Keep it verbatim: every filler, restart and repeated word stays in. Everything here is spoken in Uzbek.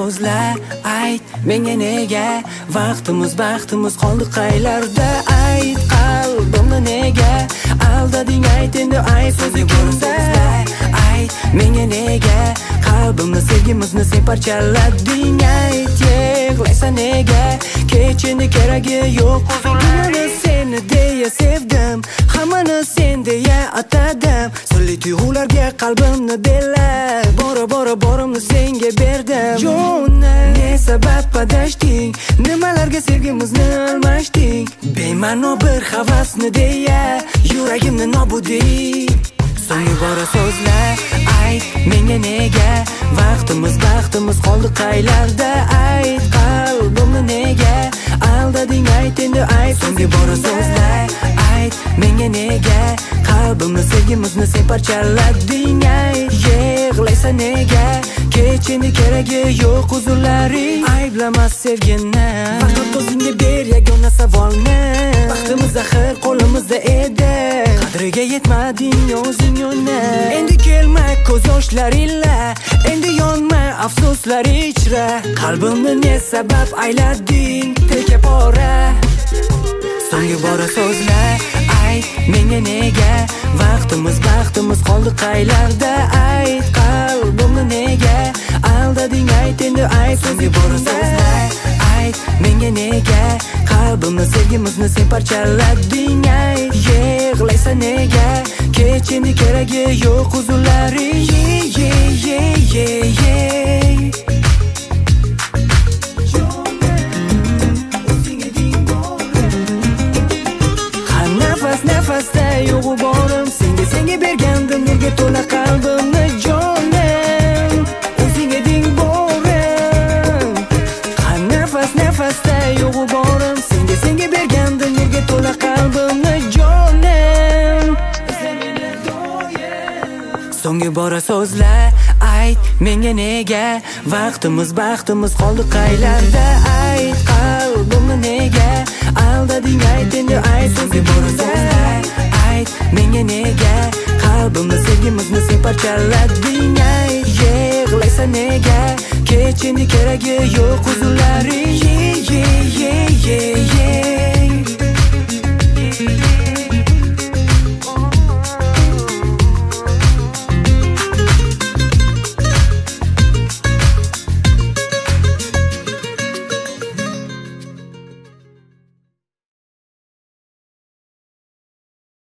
so'zla, ayt menga nega vaqtimiz baxtimiz qoldi qaylarda? Ayt qalbimni nega aldading? Ayt endi ayt so'zing ko'rsa, ayt menga nega qalbimni sevgimizni sen parchalading? Ayt yig'laysan nega? Kech endi keragi yo'q huzurlarni seni deya sevdim, hammani sen deya atadim. Sirli tuyg'ularga qalbimni belab, bora bora borimni senga berdim. Jo'na ne sabab adashding, nimalarga sevgimizni almashding? Bema'no bir havasni deya yuragimni nobuding. So'nggi bora so'zla, ayt menga nega vaqtimiz baxtimiz qoldi qaylarda? Ayt qalbimni nega aldading? Ayt endi ayt so'nggi bora so'zla, ayt menga nega qalbimni sevgimizni sen parchalading? Ayt yig'laysan nega? Kech endi keragi yo'q huzurlaring. Ayblamas sevgini, faqat o'zingga ber yagona savolni. Baxtimiz axir qo'limizda edi, qadriga yetmading o'zing yona. Endi kelma ko'z yoshlaringla, endi yonma afsuslar ichra. Qalbimni ne sabab aylading tekapora? So'nggi bora so'zla, ayt menga nega vaqtimiz baxtimiz qoldi qaylarda? Ayt qalbimni nega aldading? Ayt endi ayt so'nggi bora so'zla, ayt menga nega qalbimni sevgimizni sen parchalading? Ayt yig'laysan nega? Kech endi keragi yo'q huzurlaring. Yeah, yeah, yeah, yeah, yeah. Nafasda yo'g'u borim senga senga bergandim, nega to'la qalbimni jonim o'zing eding borim. Har nafas nafasda yo'g'u borim senga senga bergandim, nega to'la qalbimni jonim. So'nggi bora so'zla, ayt menga nega vaqtimiz baxtimiz qoldi qaylarda? Ayt qalbimni nega aldading? Ayt endi ayt so'nggi bora so'zla, ayt menga nega qalbimni sevgimizni sen parchalading? Ayt yig'laysan nega? Kech endi keragi yo'q huzurlaring. Yeah, yeah, yeah, yeah.